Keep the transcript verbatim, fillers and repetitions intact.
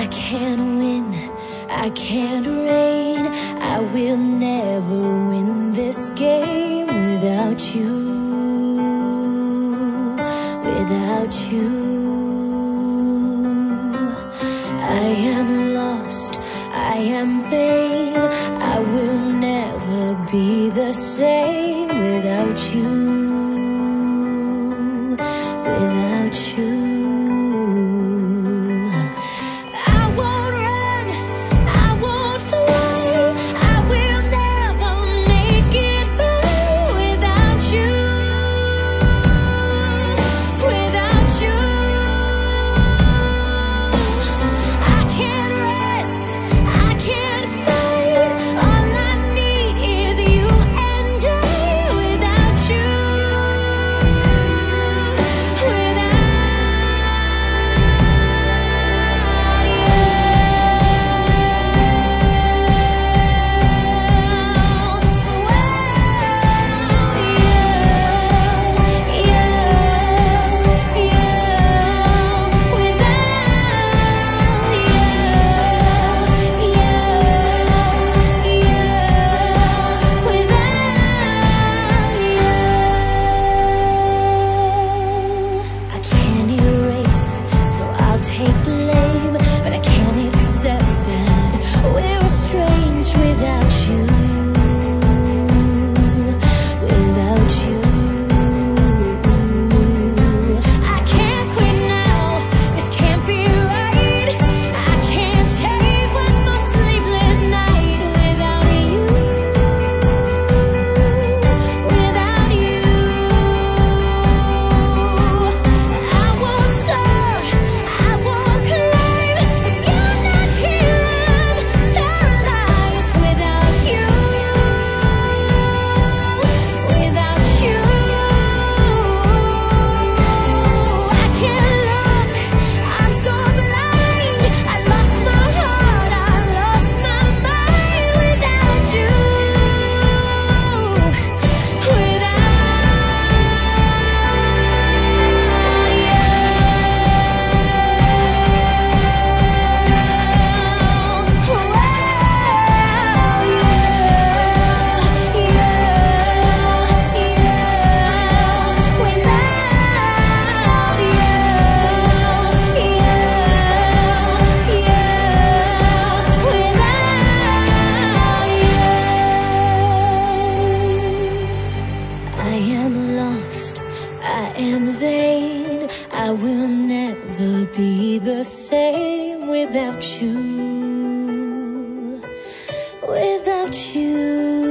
I can't win, I can't reign. I will never win this game without you, without you. I am lost, I am vain. I will never be the same without you, without you. Take blame, but I can't accept that we're estranged without you, without you. I can't quit now, this can't be right. I can't take one more sleepless night without you, without you. I won't serve, I won't climb if you're not here. I'm paralyzed without you, without you. I can't look, I'm so blind. I lost my heart, I lost my mind without you, without you. I am lost, I am vain. I will never be the same without you, without you.